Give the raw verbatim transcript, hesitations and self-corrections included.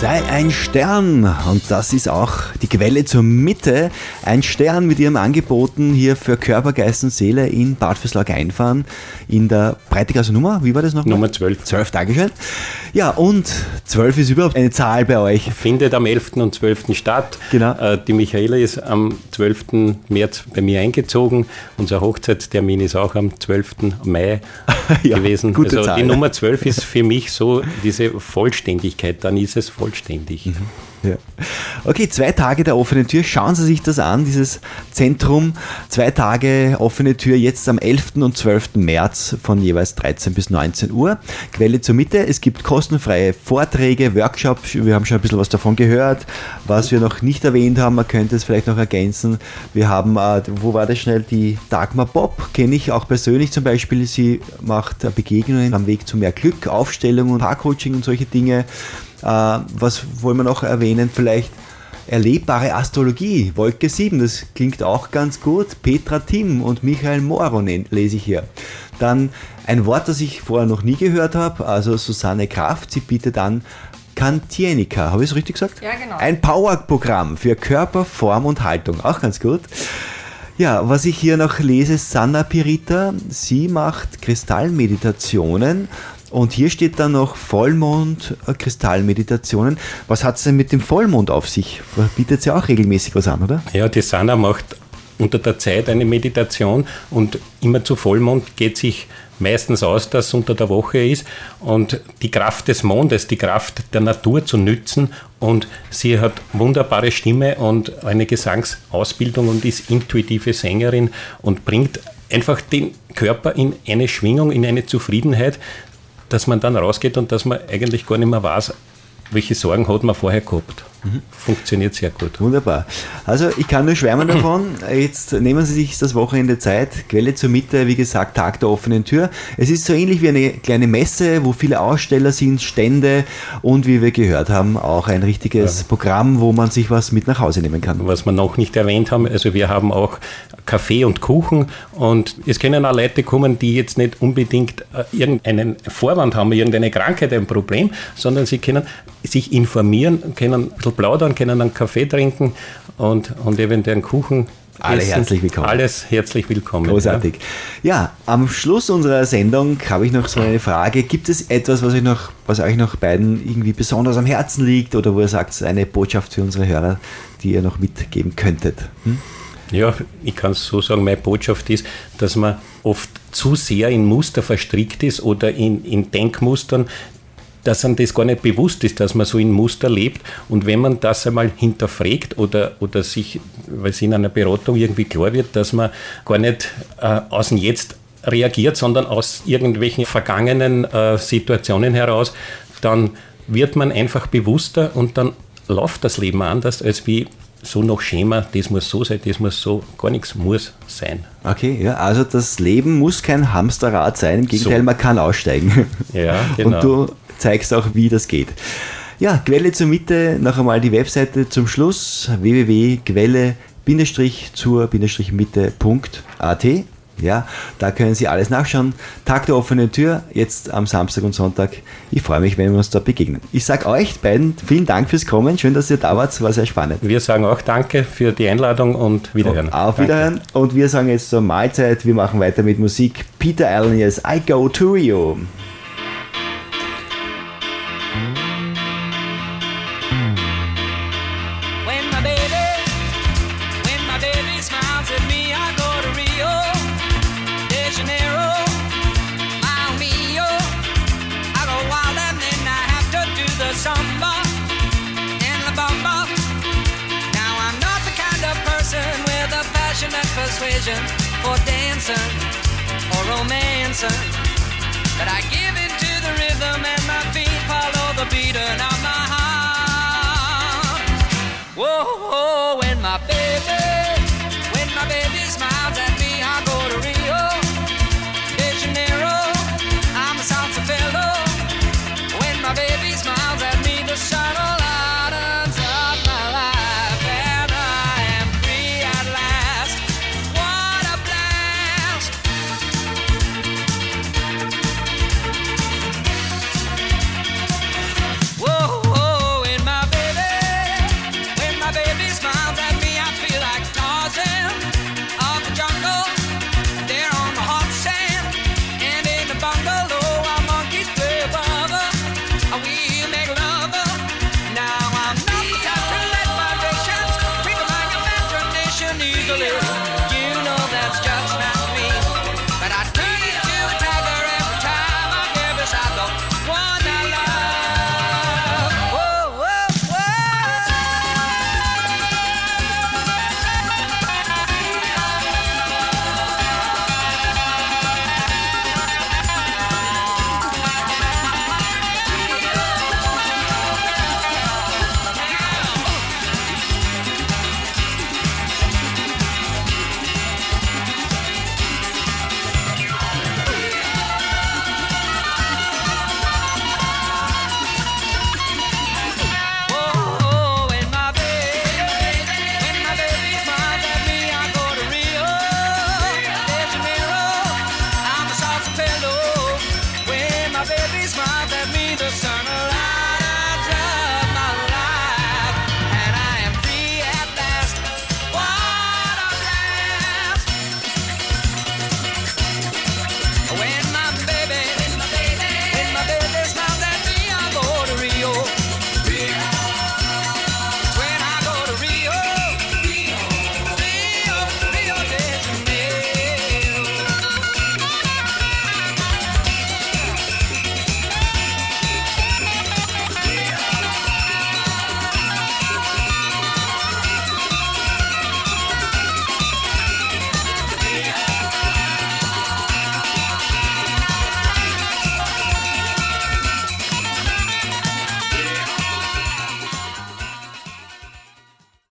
Sei ein Stern, und das ist auch die Quelle zur Mitte. Ein Stern mit ihrem Angeboten hier für Körper, Geist und Seele in Bad Vöslau-Gainfahren in der Breitigasse Nummer, wie war das noch? Nummer zwölf. zwölf, Dankeschön. Ja, und zwölf ist überhaupt eine Zahl bei euch. Findet am elften und zwölften statt. Genau. Die Michaela ist am zwölften März bei mir eingezogen. Unser Hochzeitstermin ist auch am zwölften Mai ja, gewesen. Gute also Zahl. die Nummer zwölf ist für mich so diese Vollständigkeit, dann ist es vollständig. Mhm. Ja. Okay, zwei Tage der offenen Tür. Schauen Sie sich das an, dieses Zentrum. Zwei Tage offene Tür jetzt am elften und zwölften März von jeweils dreizehn bis neunzehn Uhr. Quelle zur Mitte. Es gibt kostenfreie Vorträge, Workshops. Wir haben schon ein bisschen was davon gehört. Was wir noch nicht erwähnt haben, man könnte es vielleicht noch ergänzen. Wir haben, äh, wo war das schnell, die Dagmar Bob, kenne ich auch persönlich zum Beispiel. Sie macht Begegnungen am Weg zu mehr Glück, Aufstellungen, Paarcoaching und solche Dinge. Uh, was wollen wir noch erwähnen? Vielleicht erlebbare Astrologie, Wolke sieben, das klingt auch ganz gut. Petra Timm und Michael Moro lese ich hier. Dann ein Wort, das ich vorher noch nie gehört habe, also Susanne Kraft, sie bietet an Kantienica, habe ich es richtig gesagt? Ja, genau. Ein Powerprogramm für Körper, Form und Haltung, auch ganz gut. Ja, was ich hier noch lese, Sanna Pirita, sie macht Kristallmeditationen. Und hier steht dann noch Vollmond-Kristallmeditationen. Was hat es denn mit dem Vollmond auf sich? Bietet sie auch regelmäßig was an, oder? Ja, die Sanna macht unter der Zeit eine Meditation und immer zu Vollmond geht sich meistens aus, dass es unter der Woche ist und die Kraft des Mondes, die Kraft der Natur zu nützen, und sie hat wunderbare Stimme und eine Gesangsausbildung und ist intuitive Sängerin und bringt einfach den Körper in eine Schwingung, in eine Zufriedenheit, dass man dann rausgeht und dass man eigentlich gar nicht mehr weiß, welche Sorgen hat man vorher gehabt. Mhm. Funktioniert sehr gut. Wunderbar. Also ich kann nur schwärmen davon. Jetzt nehmen Sie sich das Wochenende Zeit. Quelle zur Mitte, wie gesagt, Tag der offenen Tür. Es ist so ähnlich wie eine kleine Messe, wo viele Aussteller sind, Stände und wie wir gehört haben, auch ein richtiges ja. Programm, wo man sich was mit nach Hause nehmen kann. Was wir noch nicht erwähnt haben, also wir haben auch Kaffee und Kuchen, und es können auch Leute kommen, die jetzt nicht unbedingt irgendeinen Vorwand haben, irgendeine Krankheit, ein Problem, sondern sie können sich informieren, können ein bisschen plaudern, können einen Kaffee trinken und, und eventuell einen Kuchen Alle essen. herzlich willkommen. Alles herzlich willkommen. Großartig. Ja. ja, am Schluss unserer Sendung habe ich noch so eine Frage. Gibt es etwas, was euch noch, was euch noch beiden irgendwie besonders am Herzen liegt, oder wo ihr sagt, eine Botschaft für unsere Hörer, die ihr noch mitgeben könntet? Hm? Ja, ich kann es so sagen, meine Botschaft ist, dass man oft zu sehr in Muster verstrickt ist oder in, in Denkmustern, dass einem das gar nicht bewusst ist, dass man so in Muster lebt. Und wenn man das einmal hinterfragt oder, oder sich, weil es in einer Beratung irgendwie klar wird, dass man gar nicht äh, aus dem Jetzt reagiert, sondern aus irgendwelchen vergangenen äh, Situationen heraus, dann wird man einfach bewusster und dann läuft das Leben anders, als wie so nach Schema, das muss so sein, das muss so, gar nichts muss sein. Okay, ja, also das Leben muss kein Hamsterrad sein, im Gegenteil, so. Man kann aussteigen. Ja, genau. Und du zeigst auch, wie das geht. Ja, Quelle zur Mitte, noch einmal die Webseite zum Schluss, w w w punkt quelle zur mitte punkt a t. Ja, da können Sie alles nachschauen. Tag der offenen Tür, jetzt am Samstag und Sonntag. Ich freue mich, wenn wir uns da begegnen. Ich sage euch beiden vielen Dank fürs Kommen. Schön, dass ihr da wart. War sehr spannend. Wir sagen auch Danke für die Einladung und Wiederhören. Auf Wiederhören. Danke. Und wir sagen jetzt zur Mahlzeit. Wir machen weiter mit Musik. Peter Allen, yes, I Go to Rio. Persuasion for dancing or romancing, but I give in to the rhythm and my feet follow the beating of my heart.